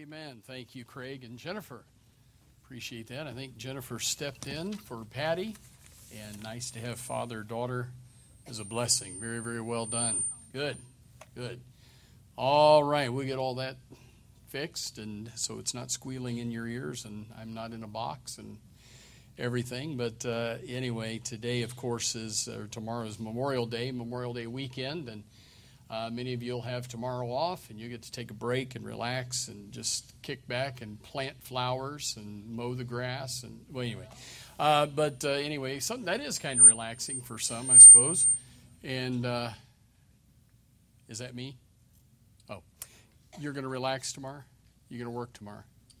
Amen. Thank you, Craig and Jennifer. Appreciate that. I think Jennifer stepped in for Patty, and nice to have father-daughter as a blessing. Very, very well done. Good, good. All right, we get all that fixed, and so it's not squealing in your ears, and I'm not in a box and everything. But anyway, today, of course, tomorrow is Memorial Day weekend, and many of you will have tomorrow off, and you get to take a break and relax and just kick back and plant flowers and mow the grass. And well, anyway, anyway, something that is kind of relaxing for some, I suppose. And is that me? Oh, you're going to relax tomorrow? You're going to work tomorrow?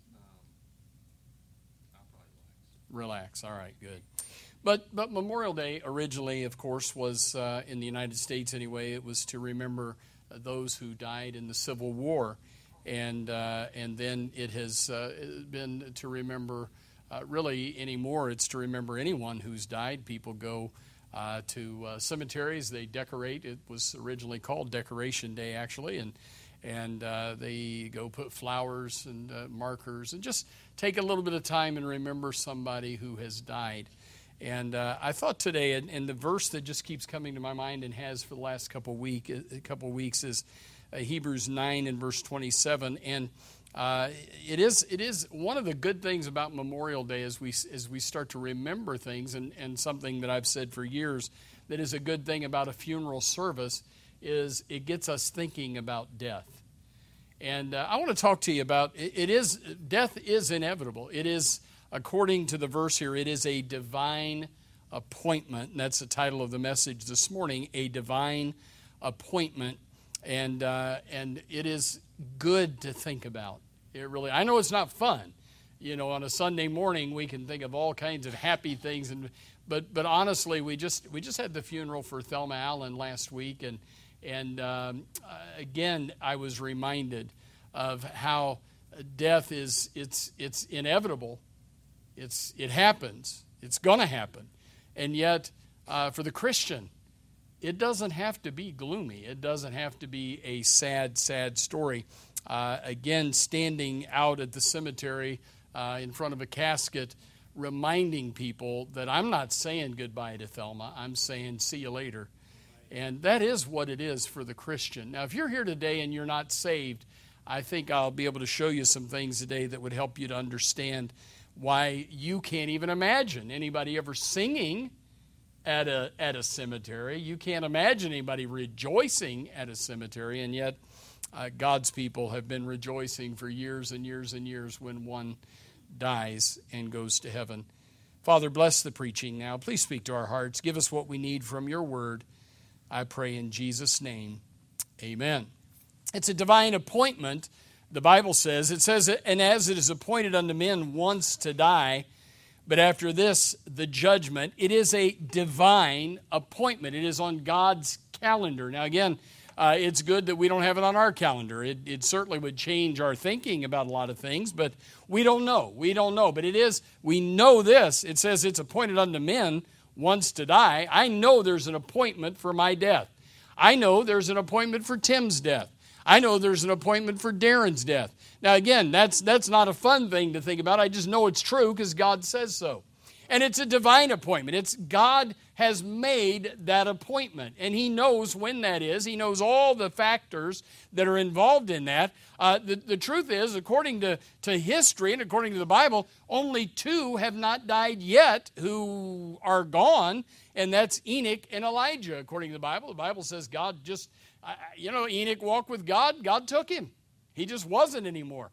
I'll probably Relax. All right, good. But Memorial Day originally, of course, was in the United States anyway. It was to remember those who died in the Civil War, and then it has been to remember really anymore. It's to remember anyone who's died. People go to cemeteries. They decorate. It was originally called Decoration Day, actually, and they go put flowers and markers and just take a little bit of time and remember somebody who has died. And I thought today, and the verse that just keeps coming to my mind and has for the last couple of weeks is Hebrews 9 and verse 27. And it is one of the good things about Memorial Day as we start to remember things, and something that I've said for years that is a good thing about a funeral service is it gets us thinking about death. And I want to talk to you about death is inevitable. It is. According to the verse here, it is a divine appointment. And that's the title of the message this morning, a divine appointment. And it is good to think about. It really, I know it's not fun. You know, on a Sunday morning, we can think of all kinds of happy things. But honestly, we just had the funeral for Thelma Allen last week. And again, I was reminded of how death it's inevitable. It happens. It's going to happen. And yet, for the Christian, it doesn't have to be gloomy. It doesn't have to be a sad, sad story. Again, standing out at the cemetery in front of a casket, reminding people that I'm not saying goodbye to Thelma. I'm saying see you later. And that is what it is for the Christian. Now, if you're here today and you're not saved, I think I'll be able to show you some things today that would help you to understand why you can't even imagine anybody ever singing at a cemetery. You can't imagine anybody rejoicing at a cemetery, and yet God's people have been rejoicing for years and years and years when one dies and goes to heaven. Father, bless the preaching now. Please speak to our hearts. Give us what we need from your word. I pray in Jesus' name. Amen. It's a divine appointment. The Bible says, and as it is appointed unto men once to die, but after this, the judgment. It is a divine appointment. It is on God's calendar. Now again, it's good that we don't have it on our calendar. It certainly would change our thinking about a lot of things, but we don't know. We don't know. But we know this. It says it's appointed unto men once to die. I know there's an appointment for my death. I know there's an appointment for Tim's death. I know there's an appointment for Darren's death. Now, again, that's not a fun thing to think about. I just know it's true because God says so. And it's a divine appointment. God has made that appointment, and he knows when that is. He knows all the factors that are involved in that. The truth is, according to history and according to the Bible, only two have not died yet who are gone, and that's Enoch and Elijah, according to the Bible. The Bible says God just... Enoch walked with God. God took him. He just wasn't anymore.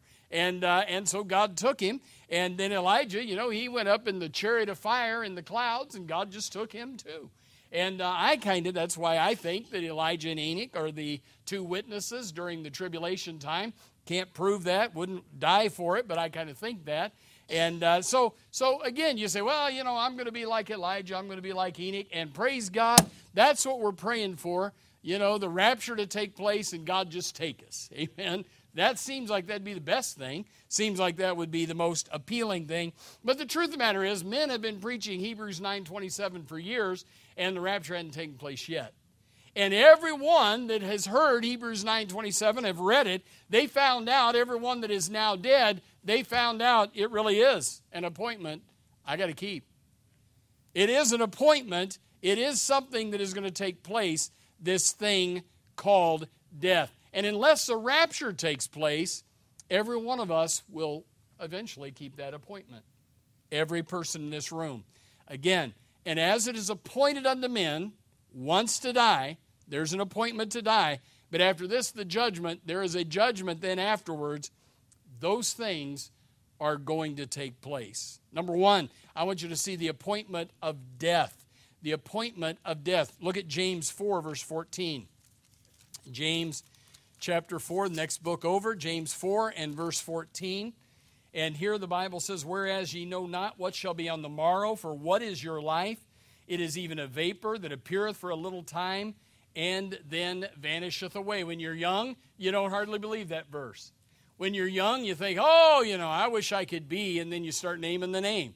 And so God took him. And then Elijah, he went up in the chariot of fire in the clouds, and God just took him too. And that's why I think that Elijah and Enoch are the two witnesses during the tribulation time. Can't prove that, wouldn't die for it, but I kind of think that. And so again, you say, well, I'm going to be like Elijah. I'm going to be like Enoch. And praise God, that's what we're praying for. The rapture to take place and God just take us. Amen. That seems like that'd be the best thing. Seems like that would be the most appealing thing. But the truth of the matter is, men have been preaching Hebrews 9:27 for years, and the rapture hadn't taken place yet. And everyone that has heard Hebrews 9:27, have read it, they found out, everyone that is now dead, they found out it really is an appointment I got to keep. It is an appointment. It is something that is going to take place, this thing called death. And unless the rapture takes place, every one of us will eventually keep that appointment. Every person in this room. Again, and as it is appointed unto men once to die, there's an appointment to die, but after this, the judgment, there is a judgment then afterwards. Those things are going to take place. Number one, I want you to see the appointment of death. The appointment of death. Look at James 4, verse 14. James chapter 4, the next book over, James 4 and verse 14. And here the Bible says, whereas ye know not what shall be on the morrow, for what is your life? It is even a vapor that appeareth for a little time, and then vanisheth away. When you're young, you don't hardly believe that verse. When you're young, you think, oh, I wish I could be, and then you start naming the name.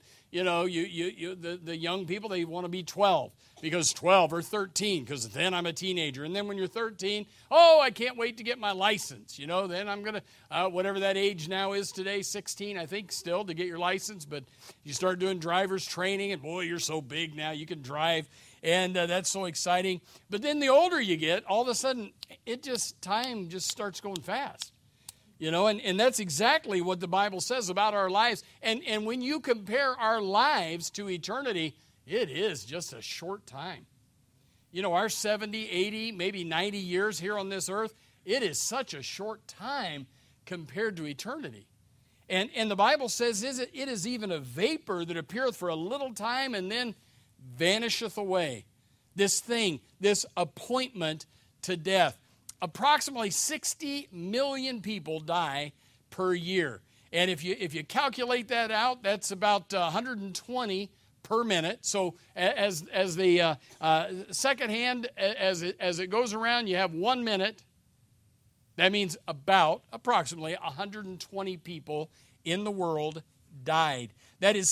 The young people, they want to be 12, because 12 or 13, because then I'm a teenager. And then when you're 13, oh, I can't wait to get my license. Then I'm going to, whatever that age now is today, 16, I think, still, to get your license. But you start doing driver's training, and boy, you're so big now, you can drive. And that's so exciting. But then the older you get, all of a sudden, time just starts going fast. And that's exactly what the Bible says about our lives. And when you compare our lives to eternity, it is just a short time. Our 70, 80, maybe 90 years here on this earth, it is such a short time compared to eternity. And the Bible says it is even a vapor that appeareth for a little time and then vanisheth away. This thing, this appointment to death. Approximately 60 million people die per year. And if you calculate that out, that's about 120 per minute. So as the second hand, as it goes around, you have 1 minute. That means approximately 120 people in the world died. That is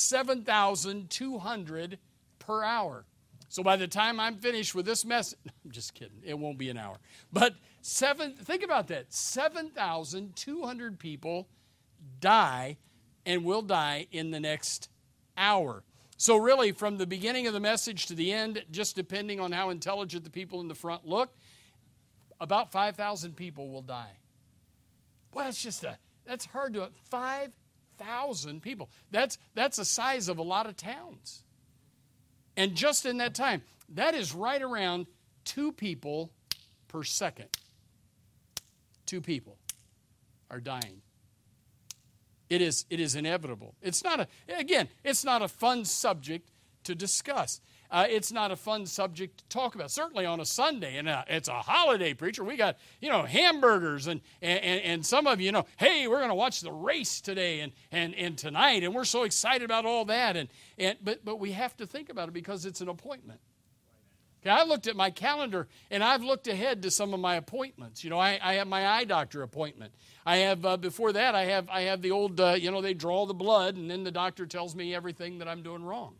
7,200 per hour. So by the time I'm finished with this message, I'm just kidding, it won't be an hour. But think about that, 7,200 people die and will die in the next hour. So really, from the beginning of the message to the end, just depending on how intelligent the people in the front look, about 5,000 people will die. Well, that's hard to, 5,000 people. That's the size of a lot of towns. And just in that time, that is right around 2 people per second. 2 people are dying. It is inevitable. It's not a fun subject to discuss. It's not a fun subject to talk about. Certainly on a Sunday, and it's a holiday, preacher. We got hamburgers and some of you hey, we're going to watch the race today and tonight, and we're so excited about all that. But we have to think about it because it's an appointment. Okay, I looked at my calendar and I've looked ahead to some of my appointments. I have my eye doctor appointment. I have before that I have the old they draw the blood and then the doctor tells me everything that I'm doing wrong.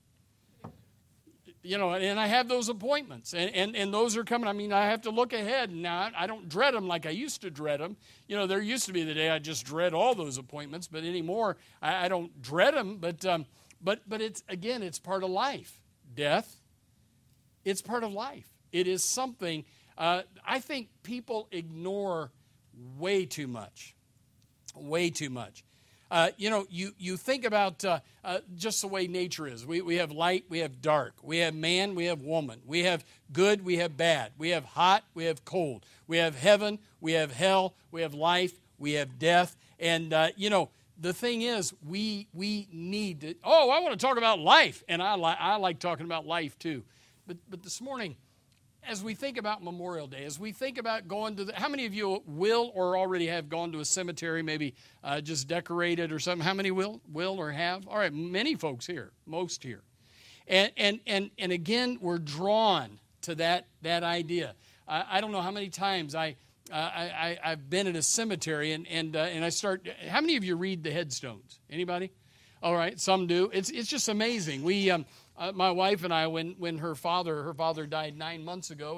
And I have those appointments, and those are coming. I mean, I have to look ahead. Now, I don't dread them like I used to dread them. There used to be the day I just dread all those appointments, but anymore, I don't dread them. But it's part of life. Death, it's part of life. It is something I think people ignore way too much. Way too much. You think about just the way nature is. We have light, we have dark. We have man, we have woman. We have good, we have bad. We have hot, we have cold. We have heaven, we have hell. We have life, we have death. And, the thing is, we need to... Oh, I want to talk about life. And I like talking about life too. But this morning, as we think about Memorial Day, as we think about going to how many of you will or already have gone to a cemetery, maybe just decorated or something? How many will or have? All right, many folks here, most here. And again, we're drawn to that idea. I don't know how many times I've been at a cemetery and I start. How many of you read the headstones? Anybody? All right, some do. It's just amazing. We my wife and I, when her father died 9 months ago, and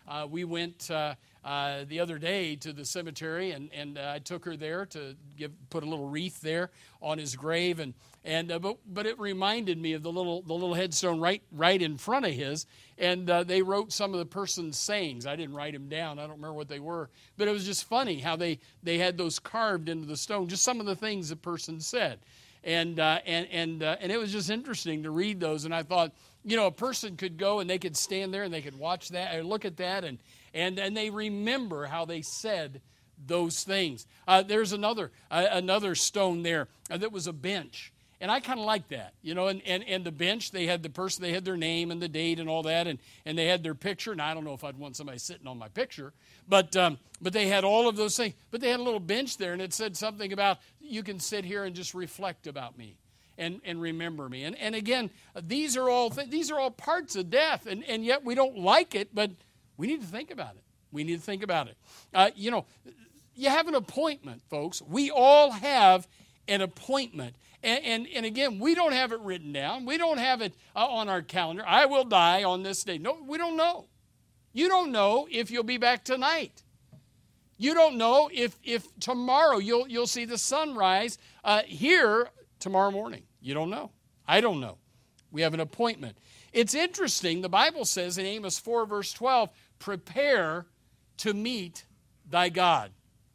We went the other day to the cemetery, and I took her there to put a little wreath there on his grave, but it reminded me of the little headstone right in front of his, and they wrote some of the person's sayings. I didn't write them down. I don't remember what they were, but it was just funny how they had those carved into the stone, just some of the things the person said. And it was just interesting to read those. And I thought, a person could go and they could stand there and they could watch that or look at that and they remember how they said those things. There's another stone there that was a bench. And I kind of like that, and the bench, they had the person, they had their name and the date and all that, and they had their picture. And I don't know if I'd want somebody sitting on my picture, but they had all of those things. But they had a little bench there, and it said something about, you can sit here and just reflect about me and remember me. And again, these are all parts of death, and yet we don't like it, but we need to think about it. We need to think about it. You have an appointment, folks. We all have an appointment. And again, we don't have it written down. We don't have it on our calendar. I will die on this day. No, we don't know. You don't know if you'll be back tonight. You don't know if tomorrow you'll see the sunrise here tomorrow morning. You don't know. I don't know. We have an appointment. It's interesting. The Bible says in Amos 4, verse 12, prepare to meet thy God.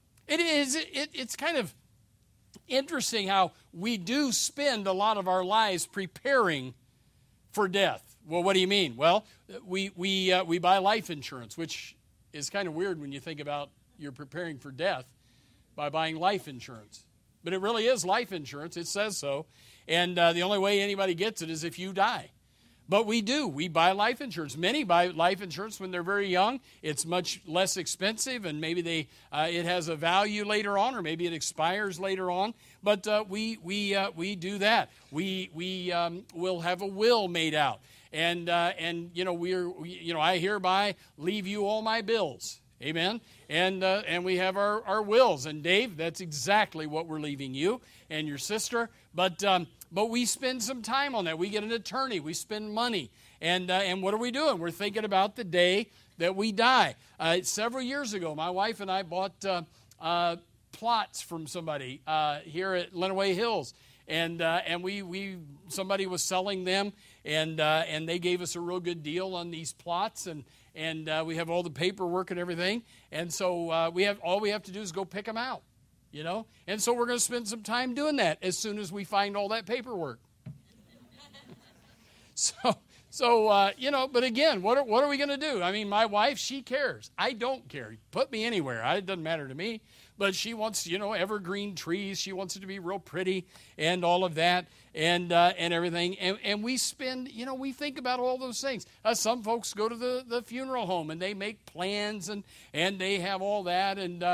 It's kind of interesting how we do spend a lot of our lives preparing for death. Well, what do you mean? Well, we buy life insurance, which is kind of weird when you think about you're preparing for death by buying life insurance. But it really is life insurance. It says so. And the only way anybody gets it is if you die. But we do. We buy life insurance. Many buy life insurance when they're very young. It's much less expensive, and maybe it has a value later on, or maybe it expires later on. But we do that. We will have a will made out, and I hereby leave you all my bills. Amen. And we have our wills. And Dave, that's exactly what we're leaving you and your sister. But we spend some time on that. We get an attorney. We spend money. And what are we doing? We're thinking about the day that we die. Several years ago, my wife and I bought plots from somebody here at Lenawee Hills. And somebody was selling them, and they gave us a real good deal on these plots, and we have all the paperwork and everything. And so all we have to do is go pick them out. And so we're going to spend some time doing that as soon as we find all that paperwork. But again, what are we going to do? I mean, my wife, she cares. I don't care. Put me anywhere. It doesn't matter to me. But she wants, evergreen trees. She wants it to be real pretty and all of that and everything. And we spend, we think about all those things. Some folks go to the funeral home and they make plans and they have all that. And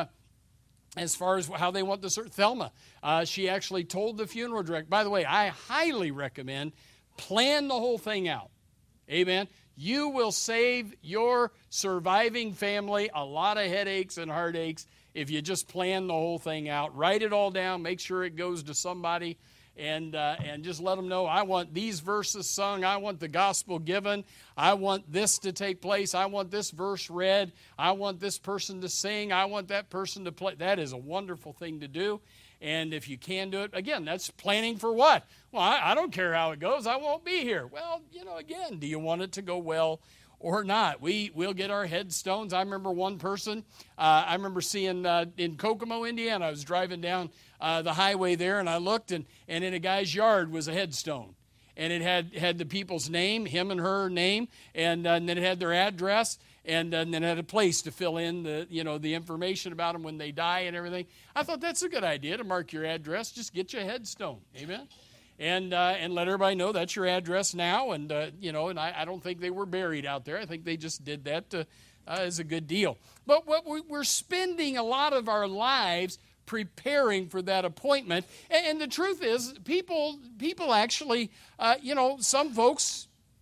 as far as how they want the Thelma, she actually told the funeral director, by the way, I highly recommend plan the whole thing out. Amen. You will save your surviving family a lot of headaches and heartaches if you just plan the whole thing out. Write it all down. Make sure it goes to somebody. And just let them know, I want these verses sung. I want the gospel given. I want this to take place. I want this verse read. I want this person to sing. I want that person to play. That is a wonderful thing to do. And if you can do it, again, that's planning for what? Well, I don't care how it goes. I won't be here. Well, again, do you want it to go well or not? We'll get our headstones. I remember one person, I remember seeing in Kokomo, Indiana, I was driving down the highway there, and I looked, and in a guy's yard was a headstone. And it had the people's name, him and her name, and then it had their address, and then it had a place to fill in the information about them when they die and everything. I thought that's a good idea to mark your address. Just get you a headstone. Amen. And let everybody know that's your address now. And I don't think they were buried out there. I think they just did that as a good deal. But we're spending a lot of our lives preparing for that appointment. And the truth is, people actually, some folks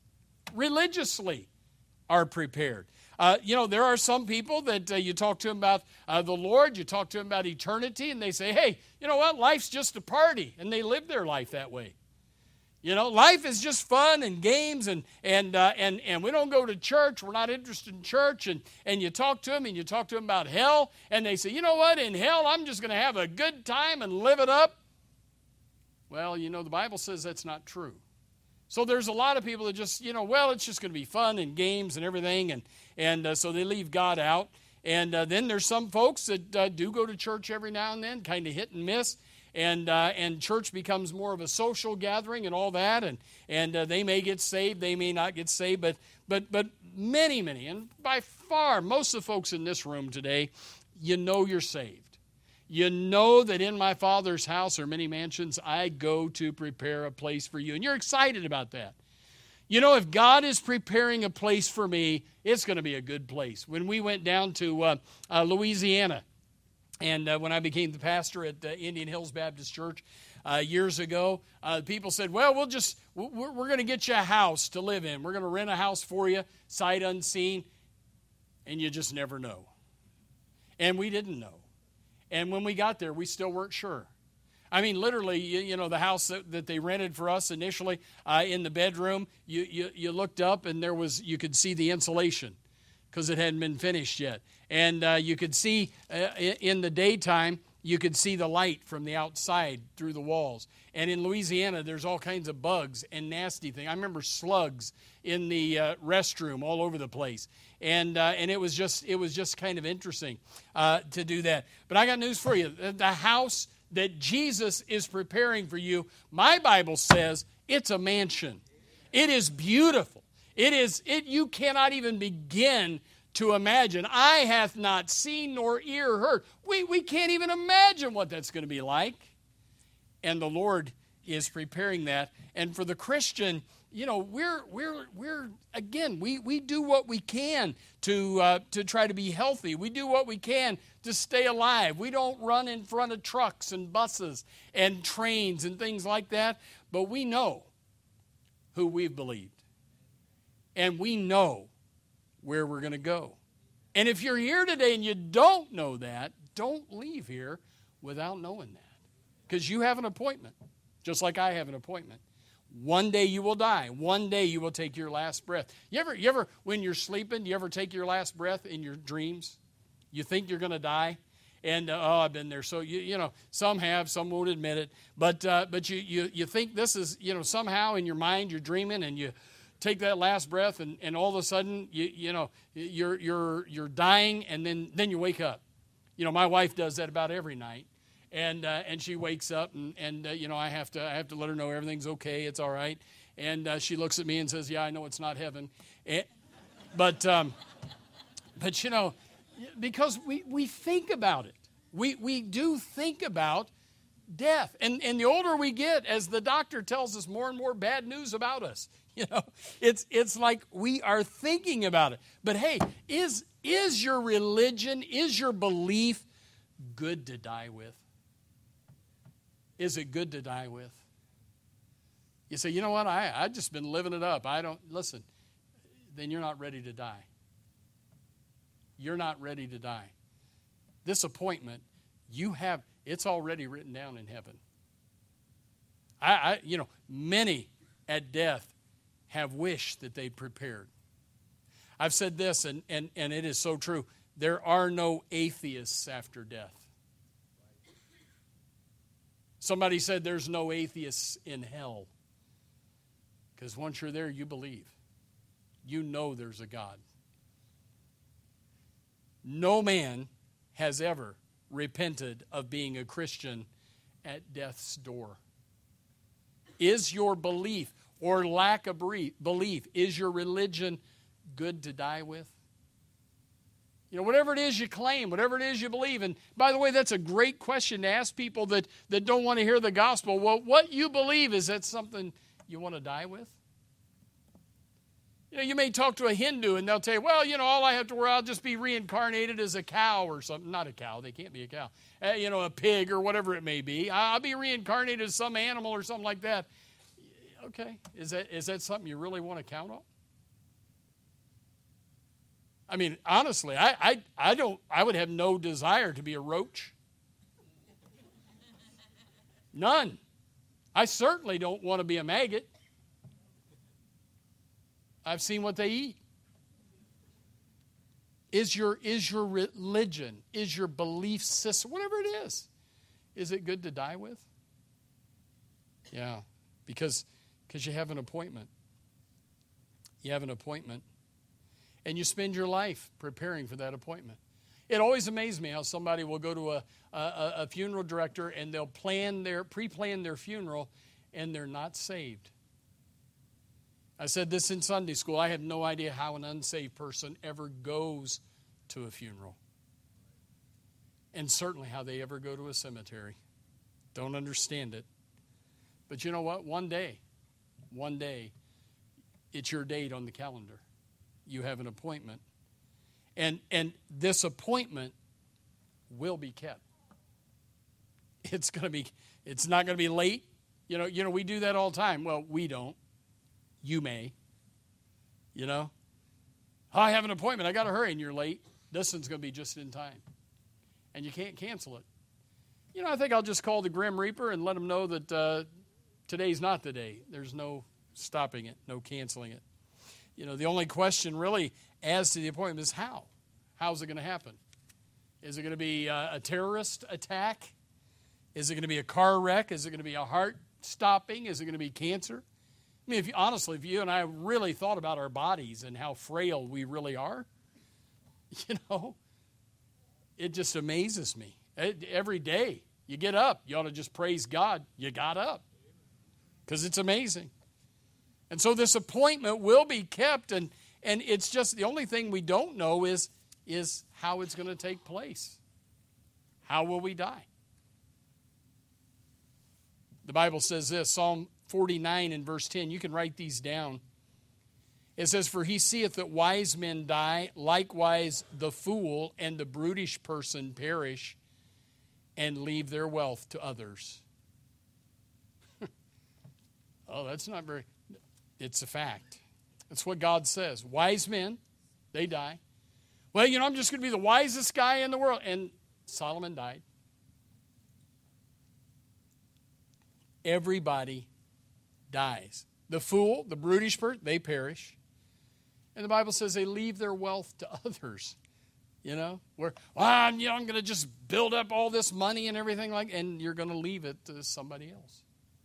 religiously are prepared. There are some people that you talk to them about the Lord, you talk to them about eternity, and they say, hey, you know what, life's just a party, and they live their life that way. Life is just fun and games, and we don't go to church. We're not interested in church, and you talk to them, and you talk to them about hell, and they say, you know what, in hell, I'm just going to have a good time and live it up. Well, the Bible says that's not true. So there's a lot of people that just, it's just going to be fun and games and everything, and so they leave God out. And then there's some folks that do go to church every now and then, kind of hit and miss. And church becomes more of a social gathering and all that, and they may get saved, they may not get saved, but many, and by far most of the folks in this room today, you're saved. You know that in my Father's house are many mansions. I go to prepare a place for you, and you're excited about that. If God is preparing a place for me, it's going to be a good place. When we went down to Louisiana, and when I became the pastor at Indian Hills Baptist Church years ago, people said, well, we're going to get you a house to live in. We're going to rent a house for you, sight unseen, and you just never know. And we didn't know. And when we got there, we still weren't sure. I mean, literally, the house that they rented for us initially, in the bedroom, you looked up and you could see the insulation because it hadn't been finished yet. And you could see in the daytime, you could see the light from the outside through the walls. And in Louisiana, there's all kinds of bugs and nasty things. I remember slugs in the restroom all over the place. And it was just kind of interesting to do that. But I got news for you. The house that Jesus is preparing for you, my Bible says it's a mansion. It is beautiful. You cannot even begin to imagine. Eye hath not seen nor ear heard. We can't even imagine what that's going to be like. And the Lord is preparing that. And for the Christian, we're again, we do what we can to try to be healthy. We do what we can to stay alive. We don't run in front of trucks and buses and trains and things like that. But we know who we've believed. And we know where we're going to go. And if you're here today and you don't know that, don't leave here without knowing that. Because you have an appointment, just like I have an appointment. One day you will die. One day you will take your last breath. You ever, when you're sleeping, you ever take your last breath in your dreams? You think you're going to die? And, I've been there. So, some have, some won't admit it. But you think this is, somehow in your mind you're dreaming and you take that last breath, and all of a sudden you're dying, and then you wake up. My wife does that about every night, and she wakes up, and I have to let her know everything's okay, it's all right, and she looks at me and says, "Yeah, I know it's not heaven," but because we think about it, we do think about death, and the older we get, as the doctor tells us more and more bad news about us. It's like we are thinking about it. But hey, is your religion, is your belief good to die with? Is it good to die with? You say, you know what, I've just been living it up. Listen, then you're not ready to die. You're not ready to die. This appointment, it's already written down in heaven. Many at death have wished that they prepared. I've said this, and it is so true. There are no atheists after death. Somebody said there's no atheists in hell. Because once you're there, you believe. You know there's a God. No man has ever repented of being a Christian at death's door. Is your belief or lack of belief, is your religion good to die with? Whatever it is you claim, whatever it is you believe. And by the way, that's a great question to ask people that don't want to hear the gospel. Well, what you believe, is that something you want to die with? You may talk to a Hindu and they'll tell you, well, all I have to worry, I'll just be reincarnated as a cow or something. Not a cow, they can't be a cow. A pig or whatever it may be. I'll be reincarnated as some animal or something like that. Okay, is that something you really want to count on? I mean, honestly, I would have no desire to be a roach. None. I certainly don't want to be a maggot. I've seen what they eat. Is your religion, is your belief system, whatever it is it good to die with? Yeah, because you have an appointment. You have an appointment, and you spend your life preparing for that appointment. It always amazes me how somebody will go to a funeral director and they'll pre-plan their funeral, and they're not saved. I said this in Sunday school. I have no idea how an unsaved person ever goes to a funeral. And certainly how they ever go to a cemetery. Don't understand it. But you know what? One day, it's your date on the calendar. You have an appointment. And this appointment will be kept. It's not going to be late. You know, we do that all the time. Well, we don't. You may. You know? Oh, I have an appointment. I got to hurry, and you're late. This one's going to be just in time. And you can't cancel it. You know, I think I'll just call the Grim Reaper and let them know that today's not the day. There's no stopping it, no canceling it. You know, the only question really as to the appointment is how. How's it going to happen? Is it going to be a terrorist attack? Is it going to be a car wreck? Is it going to be a heart stopping? Is it going to be cancer? I mean, if you and I really thought about our bodies and how frail we really are, you know, it just amazes me. Every day you get up, you ought to just praise God you got up, because it's amazing. And so this appointment will be kept, and it's just the only thing we don't know is how it's going to take place. How will we die? The Bible says this, Psalm 49 and verse 10. You can write these down. It says, "For he seeth that wise men die, likewise the fool and the brutish person perish, and leave their wealth to others." Oh, that's not very... It's a fact. That's what God says. Wise men, they die. Well, you know, I'm just going to be the wisest guy in the world. And Solomon died. Everybody dies. The fool, the brutish person, they perish. And the Bible says they leave their wealth to others. You know, I'm going to just build up all this money and everything and you're going to leave it to somebody else.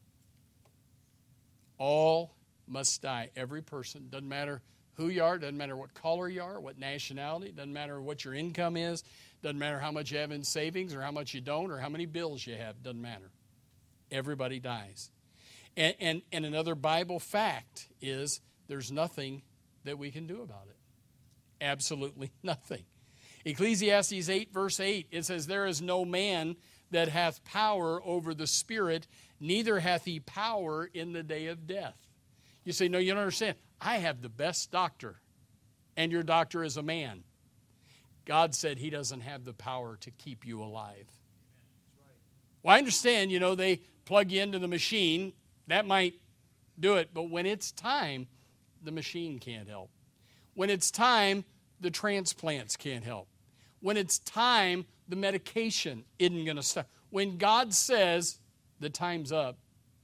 All must die. Every person. Doesn't matter who you are. Doesn't matter what color you are, what nationality. Doesn't matter what your income is. Doesn't matter how much you have in savings or how much you don't or how many bills you have. Doesn't matter. Everybody dies. And another Bible fact is there's nothing that we can do about it. Absolutely nothing. Ecclesiastes 8 verse 8, it says, "There is no man that hath power over the spirit, neither hath he power in the day of death." You say, no, you don't understand. I have the best doctor, and your doctor is a man. God said he doesn't have the power to keep you alive. Well, I understand, they plug you into the machine. That might do it. But when it's time, the machine can't help. When it's time, the transplants can't help. When it's time, the medication isn't going to stop. When God says the time's up,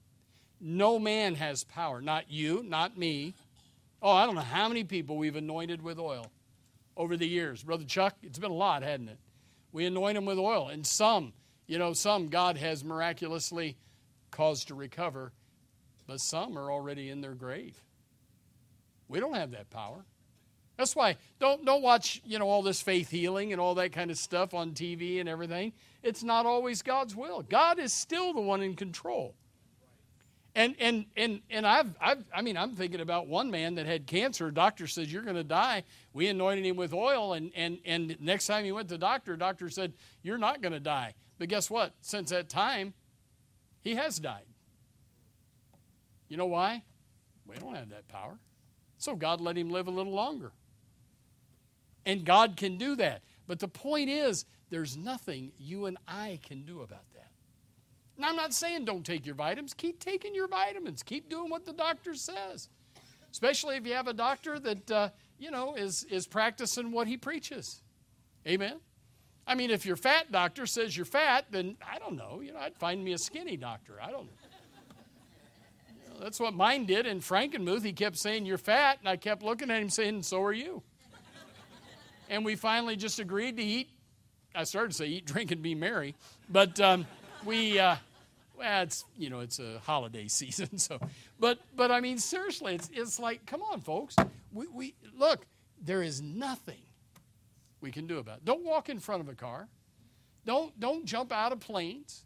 no man has power. Not you, not me. Oh, I don't know how many people we've anointed with oil over the years. Brother Chuck, it's been a lot, hasn't it? We anoint them with oil. And some God has miraculously caused to recover, but some are already in their grave. We don't have that power. That's why don't watch, all this faith healing and all that kind of stuff on TV and everything. It's not always God's will. God is still the one in control. And I'm thinking about one man that had cancer. Doctor says, "You're going to die." We anointed him with oil, and next time he went to the doctor said, "You're not going to die." But guess what? Since that time, he has died. You know why? We don't have that power. So God let him live a little longer. And God can do that. But the point is, there's nothing you and I can do about that. Now, I'm not saying don't take your vitamins. Keep taking your vitamins. Keep doing what the doctor says. Especially if you have a doctor that, is practicing what he preaches. Amen? I mean, if your fat doctor says you're fat, then I don't know. I'd find me a skinny doctor. I don't know. That's what mine did in Frankenmuth. He kept saying, "You're fat," and I kept looking at him saying, "So are you." And we finally just agreed to eat. I started to say eat, drink, and be merry, but well, it's a holiday season. So, but I mean, seriously, it's like, come on, folks. We look. There is nothing we can do about it. Don't walk in front of a car. Don't jump out of planes.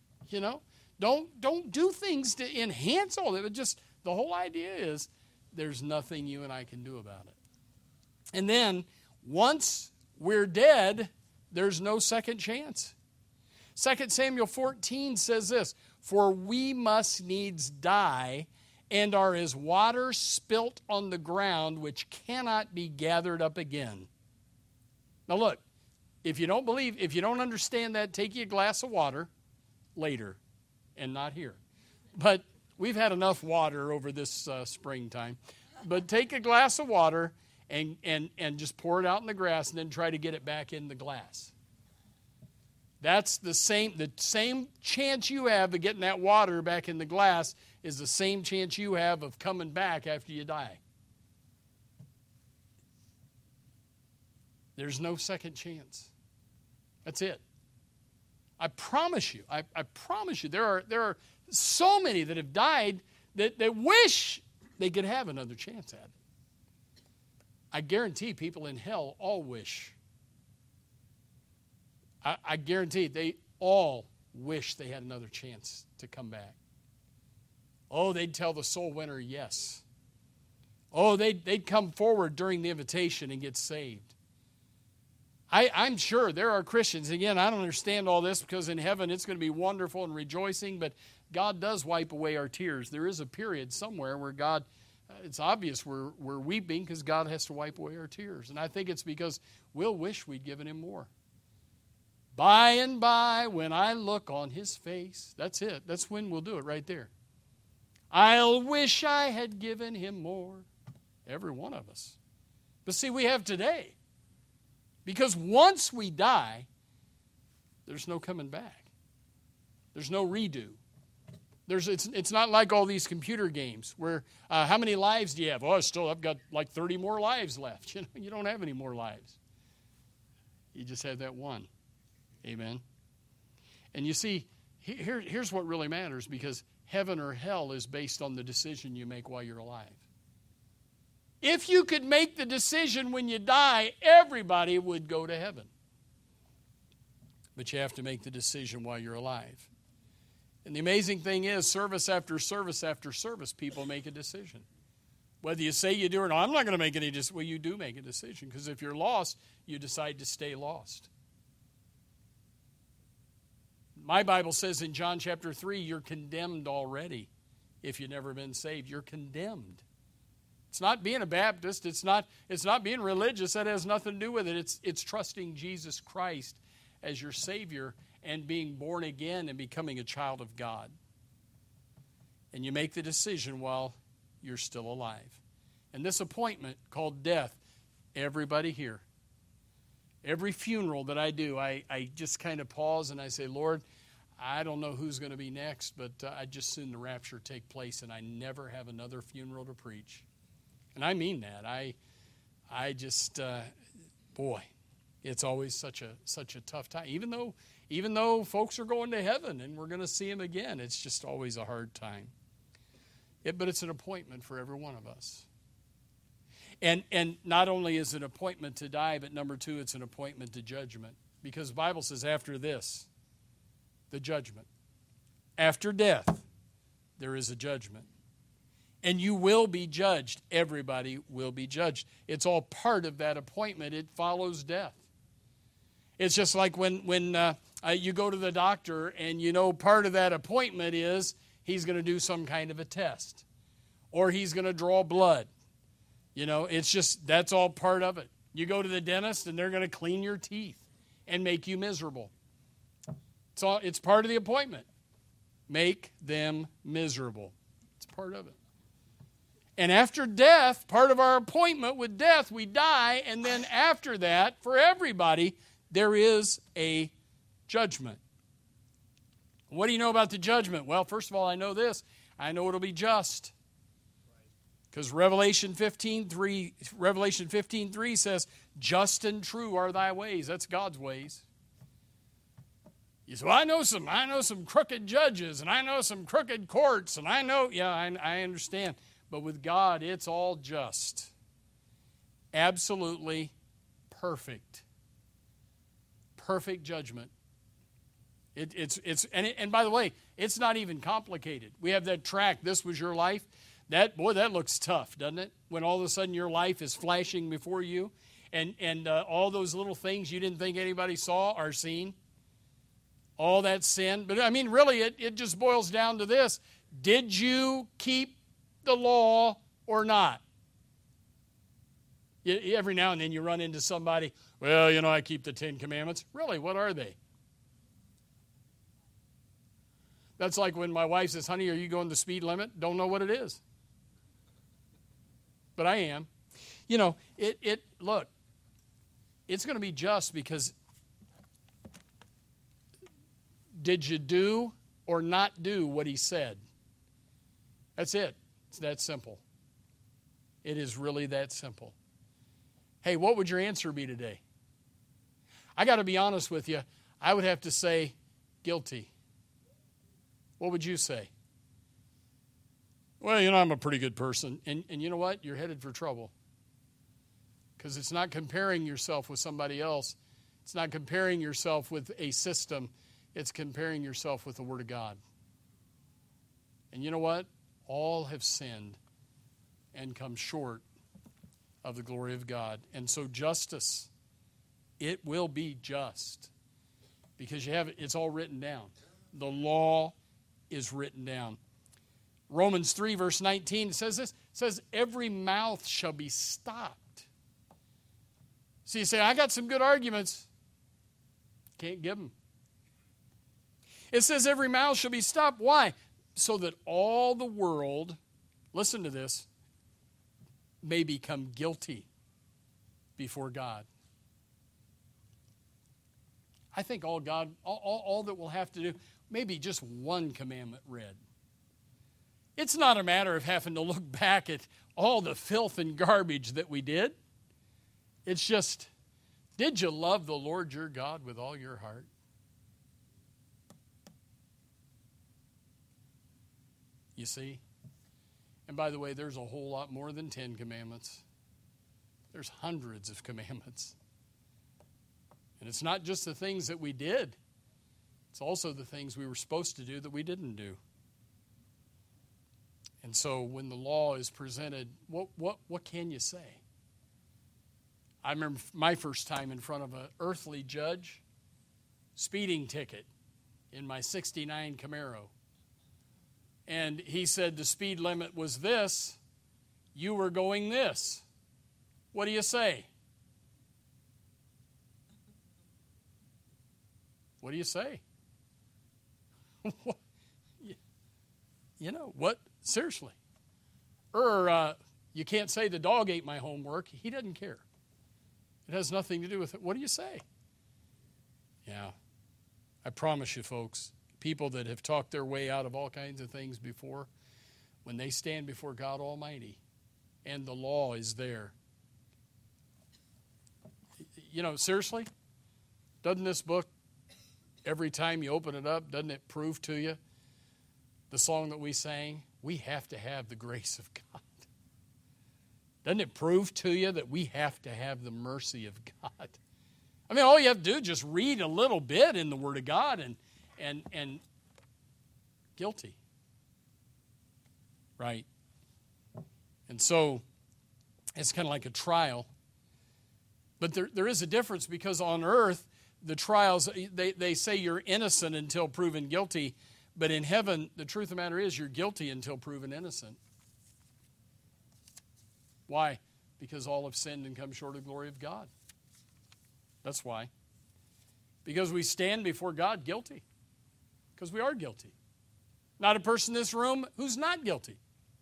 Don't do things to enhance all of it. Just the whole idea is there's nothing you and I can do about it. And then once we're dead, there's no second chance. 2 Samuel 14 says this, "For we must needs die and are as water spilt on the ground, which cannot be gathered up again." Now look, if you don't understand that, take you a glass of water later and not here. But we've had enough water over this springtime. But take a glass of water and just pour it out in the grass and then try to get it back in the glass. That's the same chance you have of getting that water back in the glass is the same chance you have of coming back after you die. There's no second chance. That's it. I promise you. I promise you. There are so many that have died that wish they could have another chance at it. I guarantee people in hell all wish. I guarantee they all wish they had another chance to come back. Oh, they'd tell the soul winner yes. Oh, they'd come forward during the invitation and get saved. I'm sure there are Christians, again, I don't understand all this because in heaven it's going to be wonderful and rejoicing, but God does wipe away our tears. There is a period somewhere where God, it's obvious we're weeping because God has to wipe away our tears. And I think it's because we'll wish we'd given him more. By and by, when I look on his face, that's it. That's when we'll do it right there. I'll wish I had given him more. Every one of us. But see, we have today. Because once we die, there's no coming back. There's no redo. It's not like all these computer games where, how many lives do you have? Oh, I've got like 30 more lives left. You don't have any more lives. You just have that one. Amen. And you see, here's what really matters, because heaven or hell is based on the decision you make while you're alive. If you could make the decision when you die, everybody would go to heaven. But you have to make the decision while you're alive. And the amazing thing is, service after service after service, people make a decision. Whether you say you do or not, I'm not going to make any decision. Well, you do make a decision, because if you're lost, you decide to stay lost. My Bible says in John chapter 3, you're condemned already. If you've never been saved, you're condemned. It's not being a Baptist. It's not being religious. That has nothing to do with it. It's trusting Jesus Christ as your Savior and being born again and becoming a child of God. And you make the decision while you're still alive. And this appointment called death, everybody here, every funeral that I do, I just kind of pause and I say, Lord, I don't know who's going to be next, but I'd just soon the rapture take place and I never have another funeral to preach. And I mean that. I just, boy, it's always such a tough time. Even though folks are going to heaven and we're going to see them again, it's just always a hard time. But it's an appointment for every one of us. And not only is it an appointment to die, but number two, it's an appointment to judgment. Because the Bible says after this, the judgment. After death, there is a judgment. And you will be judged. Everybody will be judged. It's all part of that appointment. It follows death. It's just like when you go to the doctor and part of that appointment is he's going to do some kind of a test. Or he's going to draw blood. It's just, that's all part of it. You go to the dentist and they're going to clean your teeth and make you miserable. It's part of the appointment. Make them miserable. It's part of it. And after death, part of our appointment with death, we die, and then after that, for everybody, there is a judgment. What do you know about the judgment? Well, first of all, I know this. I know it'll be just. Because Revelation 15:3 says, just and true are thy ways. That's God's ways. You say, well, I know some crooked judges, and I know some crooked courts, and I understand. But with God, it's all just. Absolutely perfect. Perfect judgment. And by the way, it's not even complicated. We have that track, This Was Your Life. That looks tough, doesn't it? When all of a sudden your life is flashing before you, and all those little things you didn't think anybody saw are seen. All that sin. But I mean, really, it just boils down to this. Did you keep the law or not? Every now and then you run into somebody, well, I keep the 10 Commandments. Really, what are they? That's like when my wife says, honey, are you going the speed limit? Don't know what it is. But I am. Look, it's going to be just because did you do or not do what he said? That's it. It's that simple. It is really that simple. Hey, what would your answer be today? I got to be honest with you. I would have to say guilty. What would you say? Well, I'm a pretty good person. And you know what? You're headed for trouble. Because it's not comparing yourself with somebody else. It's not comparing yourself with a system. It's comparing yourself with the Word of God. And you know what? All have sinned and come short of the glory of God. And so justice, it will be just. Because it's all written down. The law is written down. Romans 3 verse 19 says this. It says, every mouth shall be stopped. So you say, I got some good arguments. Can't give them. It says every mouth shall be stopped. Why? So that all the world, listen to this, may become guilty before God. I think all that we'll have to do, maybe just one commandment read. It's not a matter of having to look back at all the filth and garbage that we did. It's just, did you love the Lord your God with all your heart? You see? And by the way, there's a whole lot more than 10 commandments. There's hundreds of commandments. And it's not just the things that we did. It's also the things we were supposed to do that we didn't do. And so when the law is presented, what can you say? I remember my first time in front of an earthly judge, speeding ticket in my 69 Camaro. And he said the speed limit was this, you were going this. What do you say? What do you say? What? Seriously. Or you can't say the dog ate my homework. He doesn't care. It has nothing to do with it. What do you say? Yeah. I promise you, folks, people that have talked their way out of all kinds of things before, when they stand before God Almighty and the law is there. Seriously? Doesn't this book, every time you open it up, doesn't it prove to you the song that we sang? We have to have the grace of God. Doesn't it prove to you that we have to have the mercy of God? I mean, all you have to do is just read a little bit in the Word of God and guilty. Right? And so it's kind of like a trial. But there is a difference because on earth, the trials, they say you're innocent until proven guilty. But in heaven, the truth of the matter is you're guilty until proven innocent. Why? Because all have sinned and come short of the glory of God. That's why. Because we stand before God guilty. Because we are guilty. Not a person in this room who's not guilty.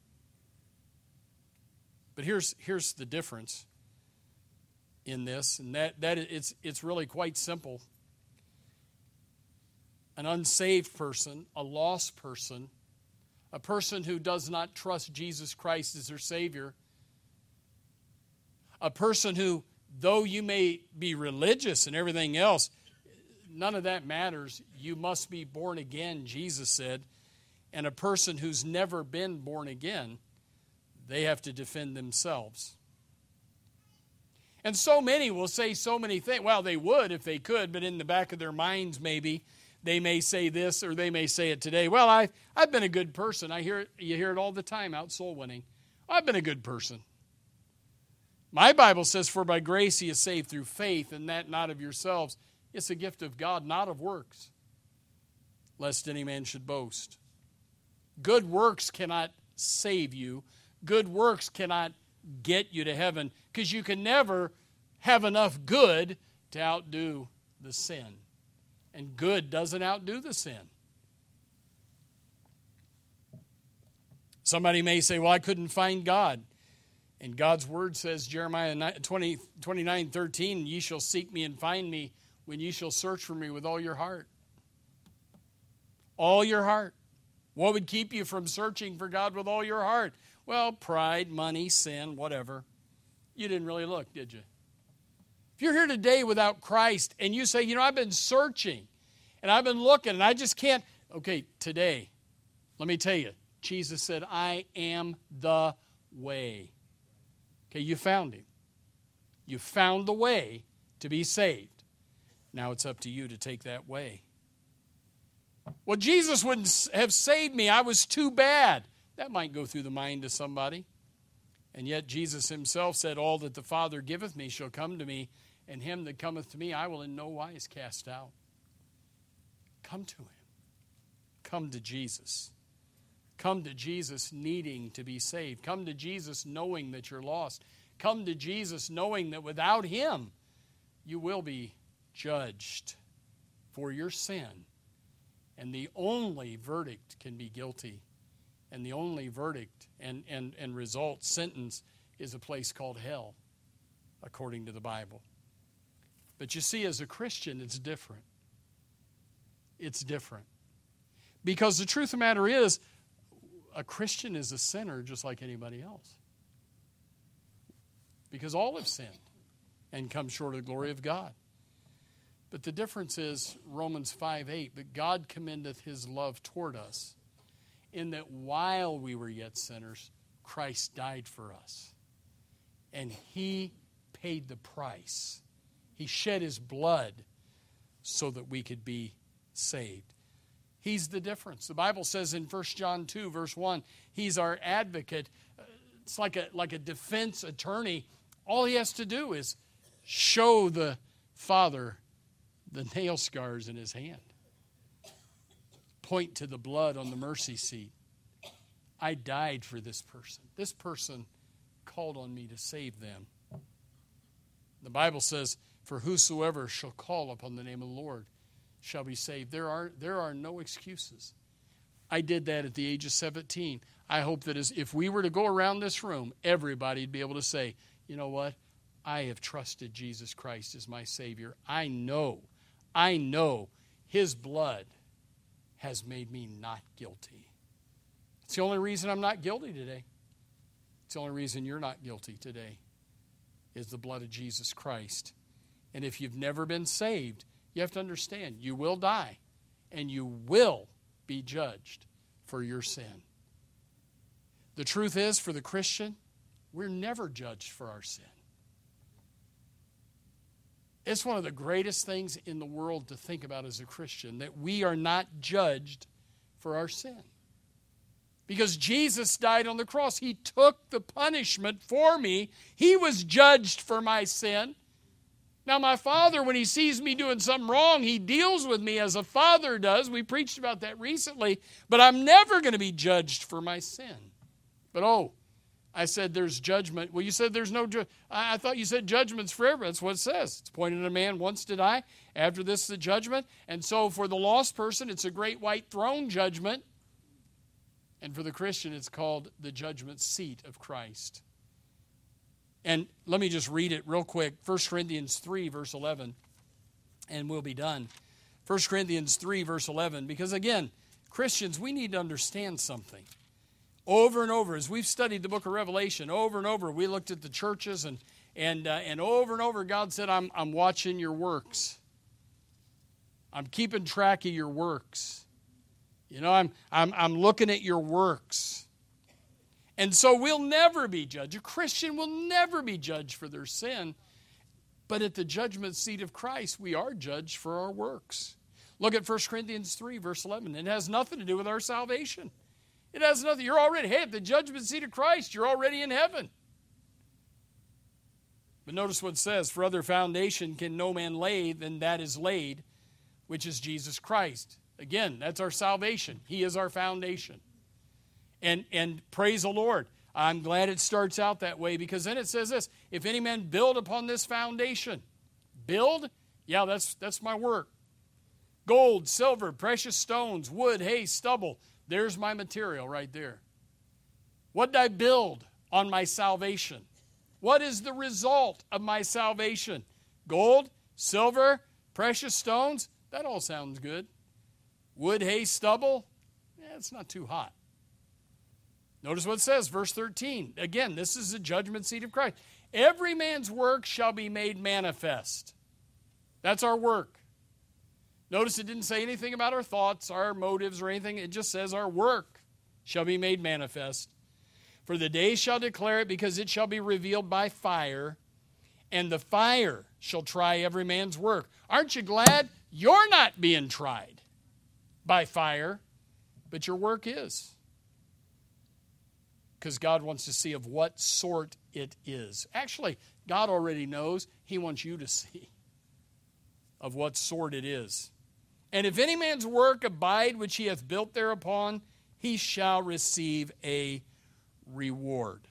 But here's the difference in this, and that it's really quite simple. An unsaved person, a lost person, a person who does not trust Jesus Christ as their Savior, a person who, though you may be religious and everything else, none of that matters. You must be born again, Jesus said. And a person who's never been born again, they have to defend themselves. And so many will say so many things. Well, they would if they could, but in the back of their minds maybe, they may say this or they may say it today. Well, I've been a good person. You hear it all the time out soul winning. I've been a good person. My Bible says, for by grace he is saved through faith, and that not of yourselves. It's a gift of God, not of works, lest any man should boast. Good works cannot save you. Good works cannot get you to heaven, because you can never have enough good to outdo the sin. And good doesn't outdo the sin. Somebody may say, well, I couldn't find God. And God's word says, Jeremiah 29:13, ye shall seek me and find me when ye shall search for me with all your heart. All your heart. What would keep you from searching for God with all your heart? Well, pride, money, sin, whatever. You didn't really look, did you? If you're here today without Christ and you say, I've been searching and I've been looking and I just can't. Okay, today, let me tell you, Jesus said, I am the way. Okay, you found him. You found the way to be saved. Now it's up to you to take that way. Well, Jesus wouldn't have saved me. I was too bad. That might go through the mind of somebody. And yet Jesus himself said, all that the Father giveth me shall come to me, and him that cometh to me I will in no wise cast out. Come to him. Come to Jesus. Come to Jesus needing to be saved. Come to Jesus knowing that you're lost. Come to Jesus knowing that without him you will be judged for your sin. And the only verdict can be guilty. And the only verdict and result, sentence, is a place called hell, according to the Bible. But you see, as a Christian, it's different. It's different. Because the truth of the matter is, a Christian is a sinner just like anybody else. Because all have sinned and come short of the glory of God. But the difference is Romans 5:8, but God commendeth his love toward us, in that while we were yet sinners, Christ died for us. And he paid the price. He shed his blood so that we could be saved. He's the difference. The Bible says in 1 John 2, verse 1, he's our advocate. It's like a defense attorney. All he has to do is show the Father the nail scars in his hand. Point to the blood on the mercy seat. I died for this person. This person called on me to save them. The Bible says, for whosoever shall call upon the name of the Lord shall be saved. There are no excuses. I did that at the age of 17. I hope that if we were to go around this room, everybody would be able to say, you know what? I have trusted Jesus Christ as my Savior. I know his blood has made me not guilty. It's the only reason I'm not guilty today. It's the only reason you're not guilty today is the blood of Jesus Christ. And if you've never been saved, you have to understand you will die and you will be judged for your sin. The truth is, for the Christian, we're never judged for our sin. It's one of the greatest things in the world to think about as a Christian, that we are not judged for our sin. Because Jesus died on the cross. He took the punishment for me. He was judged for my sin. Now, my Father, when he sees me doing something wrong, he deals with me as a father does. We preached about that recently. But I'm never going to be judged for my sin. But I said there's judgment. Well, you said there's no judgment. I thought you said judgment's forever. That's what it says. It's appointed a man once to die. After this, the judgment. And so for the lost person, it's a great white throne judgment. And for the Christian, it's called the judgment seat of Christ. And let me just read it real quick. 1 Corinthians 3, verse 11. And we'll be done. 1 Corinthians 3, verse 11. Because again, Christians, we need to understand something. Over and over, as we've studied the book of Revelation, over and over, we looked at the churches, and over and over, God said, I'm watching your works. I'm keeping track of your works. You know, I'm looking at your works. And so we'll never be judged. A Christian will never be judged for their sin. But at the judgment seat of Christ, we are judged for our works. Look at 1 Corinthians 3, verse 11. It has nothing to do with our salvation. It has nothing. You're already, hey, at the judgment seat of Christ, you're already in heaven. But notice what it says, for other foundation can no man lay than that is laid, which is Jesus Christ. Again, that's our salvation. He is our foundation. And praise the Lord. I'm glad it starts out that way, because then it says this, if any man build upon this foundation. Build? Yeah, that's my work. Gold, silver, precious stones, wood, hay, stubble. There's my material right there. What did I build on my salvation? What is the result of my salvation? Gold, silver, precious stones? That all sounds good. Wood, hay, stubble? Yeah, it's not too hot. Notice what it says, verse 13. Again, this is the judgment seat of Christ. Every man's work shall be made manifest. That's our work. Notice it didn't say anything about our thoughts, our motives, or anything. It just says our work shall be made manifest. For the day shall declare it, because it shall be revealed by fire, and the fire shall try every man's work. Aren't you glad you're not being tried by fire, but your work is? Because God wants to see of what sort it is. Actually, God already knows. He wants you to see of what sort it is. And if any man's work abide which he hath built thereupon, he shall receive a reward.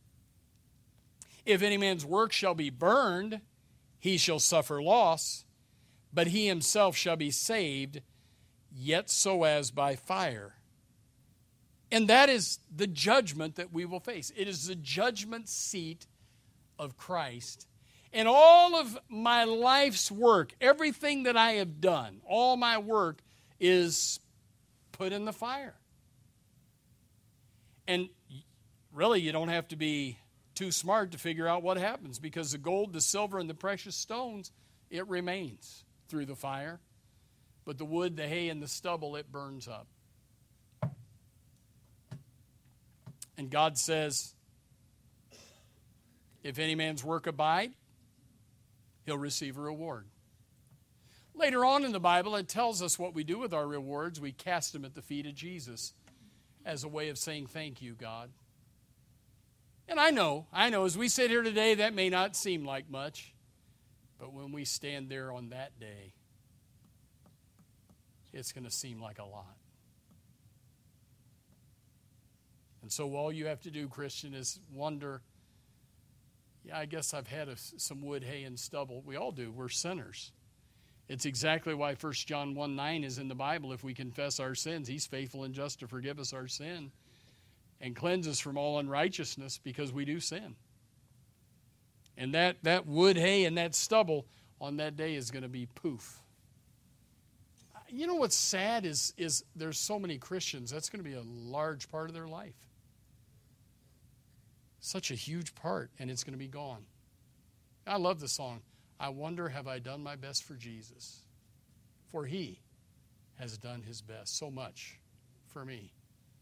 If any man's work shall be burned, he shall suffer loss, but he himself shall be saved, yet so as by fire. And that is the judgment that we will face. It is the judgment seat of Christ. And all of my life's work, everything that I have done, all my work is put in the fire. And really, you don't have to be too smart to figure out what happens, because the gold, the silver, and the precious stones, it remains through the fire. But the wood, the hay, and the stubble, it burns up. And God says, if any man's work abide, he'll receive a reward. Later on in the Bible, it tells us what we do with our rewards. We cast them at the feet of Jesus as a way of saying, thank you, God. And I know, as we sit here today, that may not seem like much. But when we stand there on that day, it's going to seem like a lot. And so all you have to do, Christian, is wonder, yeah, I guess I've had some wood, hay, and stubble. We all do. We're sinners. It's exactly why 1 John 1:9 is in the Bible. If we confess our sins, he's faithful and just to forgive us our sin and cleanse us from all unrighteousness, because we do sin. And that wood, hay, and that stubble on that day is going to be poof. You know what's sad is there's so many Christians, that's going to be a large part of their life. Such a huge part, and it's going to be gone. I love the song, I wonder have I done my best for Jesus? For he has done his best so much for me.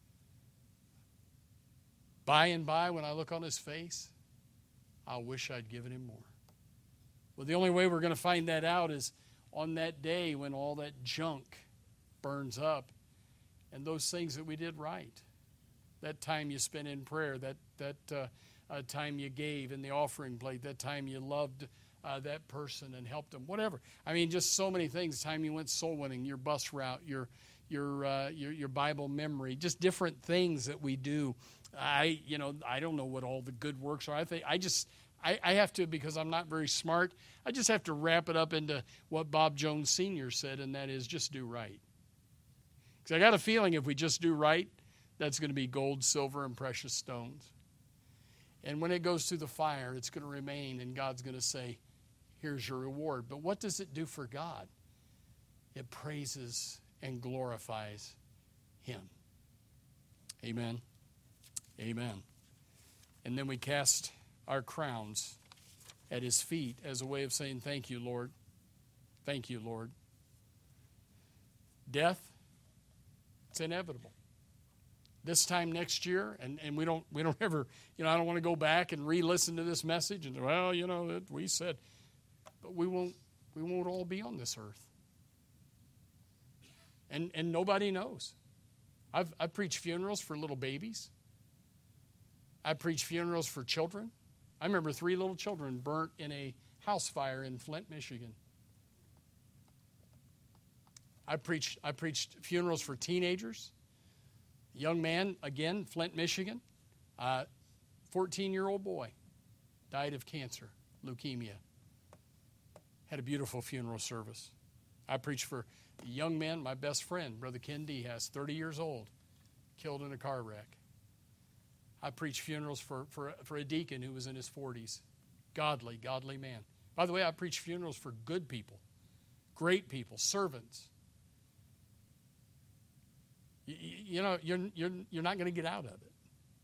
By and by, when I look on his face, I'll wish I'd given him more. Well, the only way we're going to find that out is on that day when all that junk burns up and those things that we did right. That time you spent in prayer, that time you gave in the offering plate, that time you loved that person and helped them, whatever. I mean, just so many things. The time you went soul winning, your bus route, your Bible memory, just different things that we do. I don't know what all the good works are. I have to, because I'm not very smart, I just have to wrap it up into what Bob Jones Sr. said, and that is just do right. Because I got a feeling if we just do right, that's going to be gold, silver, and precious stones. And when it goes through the fire, it's going to remain, and God's going to say, here's your reward. But what does it do for God? It praises and glorifies him. Amen. Amen. And then we cast our crowns at his feet as a way of saying, thank you, Lord. Thank you, Lord. Death, it's inevitable. This time next year, and we don't ever, I don't want to go back and re-listen to this message and, well, that we said, but we won't all be on this earth. And nobody knows. I've preached funerals for little babies. I preached funerals for children. I remember 3 little children burnt in a house fire in Flint, Michigan. I preached funerals for teenagers. Young man, again, Flint, Michigan, 14-year-old boy, died of cancer, leukemia. Had a beautiful funeral service. I preached for a young man, my best friend, Brother Ken Diaz, 30 years old, killed in a car wreck. I preached funerals for a deacon who was in his 40s, godly man. By the way, I preached funerals for good people, great people, servants. You're not going to get out of it.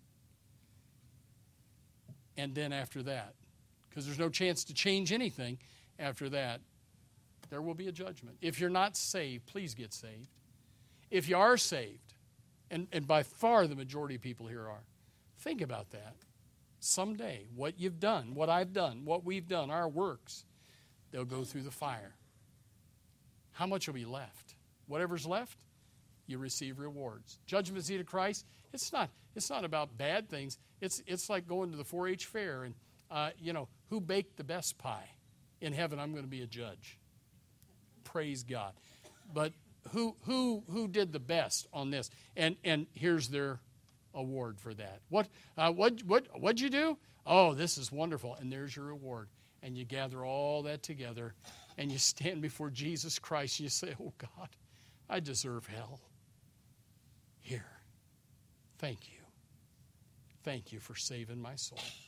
And then after that, because there's no chance to change anything after that, there will be a judgment. If you're not saved, please get saved. If you are saved, and by far the majority of people here are, think about that. Someday, what you've done, what I've done, what we've done, our works, they'll go through the fire. How much will be left? Whatever's left, you receive rewards. Judgment seat of Christ, it's not about bad things. It's like going to the 4-H fair and who baked the best pie? In heaven, I'm going to be a judge. Praise God. But who did the best on this? And here's their award for that. What'd you do? Oh, this is wonderful. And there's your reward. And you gather all that together and you stand before Jesus Christ and you say, oh God, I deserve hell. Here, thank you. Thank you for saving my soul.